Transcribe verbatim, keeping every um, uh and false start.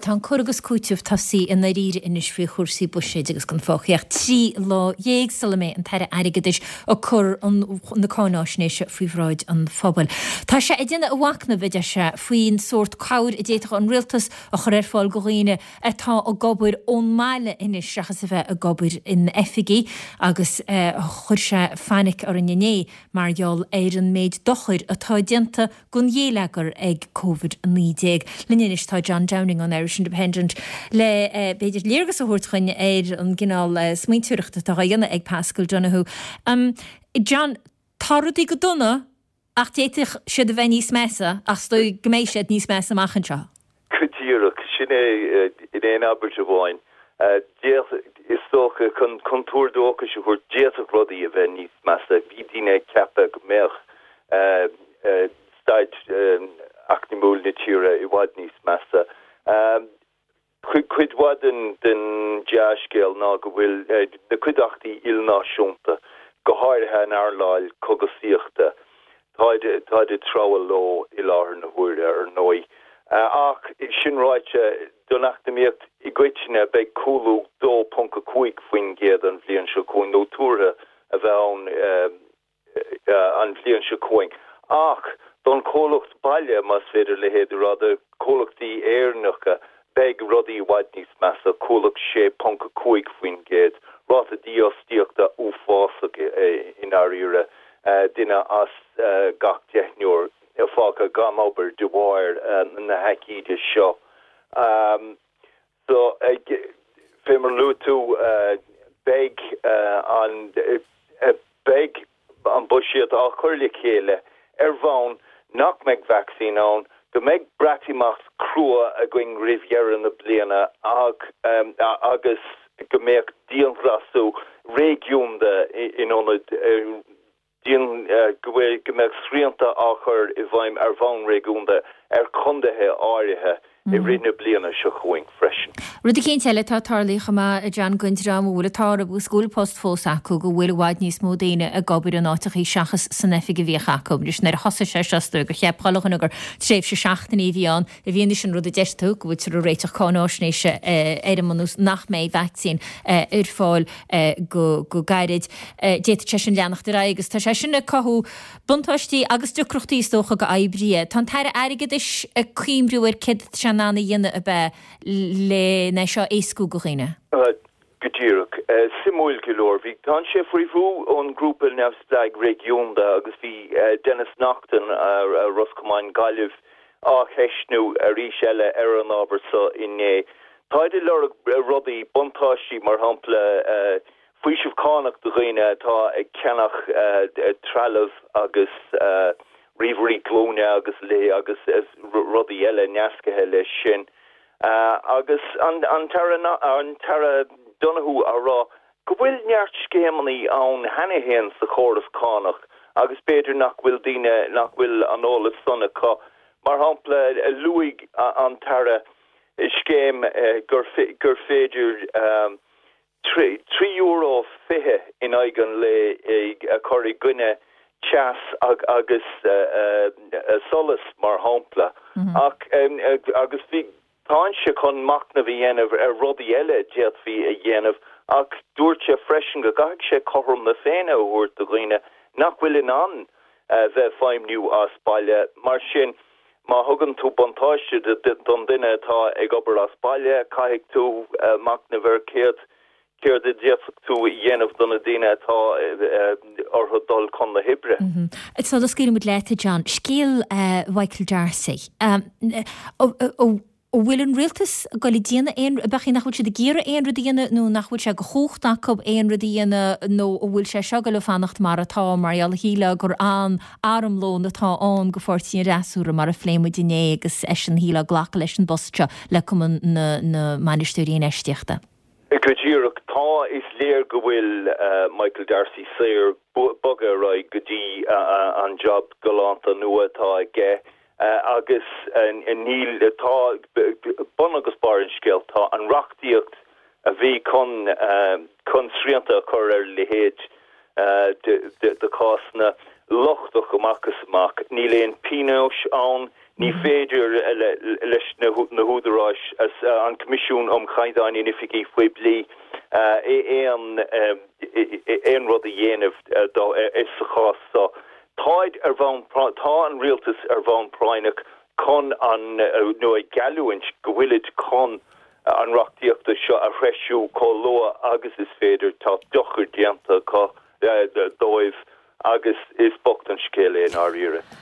tá chugus cúiteh tasí in na ríre inis fao chuirsaí buisiid agus gan fáchaíocht trí lá dhéag salame an teire aigeis ó chur na cánáisnéise faoi bhráid an phobal. Tá sé idirna bhhacna bide se faoin sort cair i déach an rialtas a chur ar fáil goghine atá ó gobair ón máile inis seachas a bheith a gobair in effigií agus chuir se fannic ar an inné mar geall ar an méid dochuir atá dianta gon dhéleagar ag COVID nídéag. Linnéis tá John Downing an Irish Independent le uh, beidir léirgus a thuirtchaine éir an gginál uh, smaointúireachta tá dhéanana ag Pascal Donoghue. Um, John, táradí go donna ach déiteach siad a bheith níos measa ach stó goméis siad níos measa machchan seo. Cudíireach sin é in éon Albert bháin. Is tócha chun contúrdócha se chuir déach rudaí a bheith níos measa bhí díine ceapa go méach staid acnimúil na tíre i bhhaid níos measa. Cuid bhhaid den deascéal ná go bhfuil na cuidachtaí ilnáisiúnta go háirithe an airláil cogusíochta táid i trabhal ló i láthair na bhuaire ar nói. Ach sin ráite donachtamíocht i gcuitine beidh cúlú dó punca cuaig faoin géad an bhliain seo chuin nó túra a bheith an bhliain seo chuin. Ach don cólacht baile mas féidir le héidir rada cólachtaí éarnacha beidh rudaí bhaid níos measa cólacht sé punca cuaig faoin géad ráta díostíochta uafásach in áíre duine as gach deithniúr fága gam obair de bháir na haicíide seo. So fémar lútú beidh an beidh an buisiad á chuirla chéile ar bhain nach meid vaccín an, go meid bratimacht crua a going riviera na bliana ag um, agus go meid díonrasú régiúnda in onad uh, díon uh, go bhfuil go meid srianta áchar i bhaim ar bhain régiúnda ar chundathe áirithe i rinne bliana seo chuing freisin. Rudi cén teile tá tarlaícha má a John Guntram bhfuil atá bú scúlpost fós acu go bhfuil bháid níos mó daine a gobair an áiteach í seachas san effiga bhíoch acu. Nus nar hosa sé seastu gur cheapchalachan agur tréimh se seachtain í bhíán a bhíon sin rud a deistú go bhfuil ru réiteach cánáisnéise éidir manús nach méid vaccín ar fáil go gairid déta te sin leannach de agus tá sé sinna cothú buntáistí agus ducrochtaí tócha go aibrí. Tá teire airigad is a cuimbriúir cid se nána dhéine a bheith le na seo éascú go chéine. Gudíireach, simúil golóir, bhí tá sé faoimhú ón grúpa neamhspleag régiúnda agus bhí Dennis Naughton a Roscommon Galibh á cheisnú a rís eile ar an ábhar sa inné. Táidir le rudaí buntáistí mar hampla faoisimh cánach do ghéine tá ag ceannach trealamh agus riomhairí glóne agus lé agus rudaí eile neascathe le sin. Uh, agus an an tara an tara Donoghue a rá go bhfuil neart scéamaní an hanahéan sa chóras cánach agus beidir nach bhfuil díine nach bhfuil an ólah sanna cá mar hampla a luig an tara scéim gur gur féidir um, trí euro fiche in aigen le a choirí gine chas ag agus uh, uh, solas mar hampla mm-hmm. ach um, agus bhí Táinse chun macna bhí dhéanamh ar rudaí eile déad bhí a dhéanamh ach dúirte freisin go gaiigh sé chorm na féine úirt do ghoine nach bhfuil in an bheith feimniú as baile mar sin má thugann tú buntáiste don duine atá ag obair as baile caiigh tú macna bhar céad céir de déach tú dhéanamh donna daine atá ortha dul chun na hibre. So le scíal mu leite John, scíal Michael Darcy. ó bhfuil an rialtas go le díana éon bechí nachhfuil se de géire éon rudíana nó nachhfuil se go chóchtach go éon rudíana nó ó bhfuil se se go le fannacht mar atá marall híle gur an áramlón atá an go fortíí rasúra mar a phléimú diné agus é an híle ghlacha leis an boste le cum na manisteíon eisteachta. Go ddíireach tá is léir go bhfuil Michael Darcy séir bugga ra go dtí an job galanta nua atá ggé. Uh, agus an uh, níl tá bon agus bar an scéal tá an rachtíocht a bhí chun uh, chun srianta chur ar le héad uh, de, de, de cásna lochtach amachchas amach níl éon pinóis an ní féidir leis na húdarráis as an comisiún om chaidáin inifigi foi bli é an rud a dhéanamh is sa chás so táid ar bhain tá an rialtas ar bhain práineach con an nó a galúint gohfuilid con an rachtíochta seo a hreisiú có loa agus is féidir tá dochar dianta cá dóibh agus is bocht an scéile in áíire.